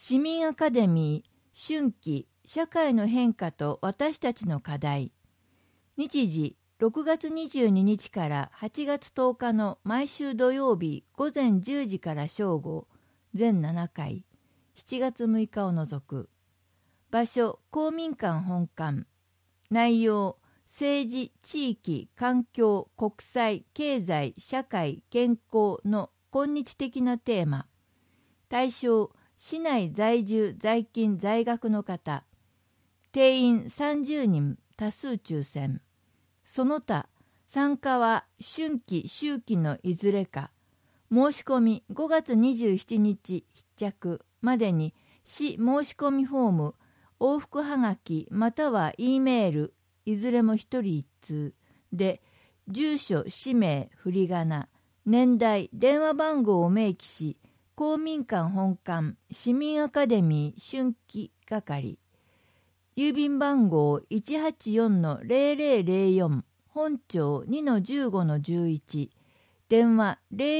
市民アカデミー春季社会の変化と私たちの課題。日時6月22日から8月10日の毎週土曜日午前10時から正午、全7回、7月6日を除く。場所、公民館本館。内容、政治、地域、環境、国際、経済、社会、健康の今日的なテーマ。対象、市内在住在勤在学の方。定員30人、多数抽選。その他、参加は春季秋季のいずれか。申し込み5月27日必着までに市申し込みフォーム、往復はがきまたは E メール、いずれも一人一通で、住所、氏名、振り仮名、年代、電話番号を明記し、公民館本館、市民アカデミー春季係。郵便番号 184-0004 本町 2-15-11 電話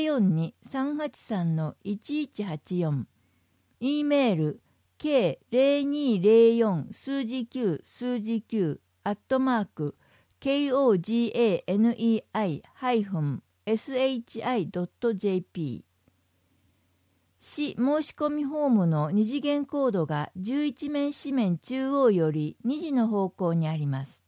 042-383-1184 E メール k0204 数字9数字9@KOGANEI-SHI.jp 市申し込みフォームの二次元コードが11面紙面中央より2時の方向にあります。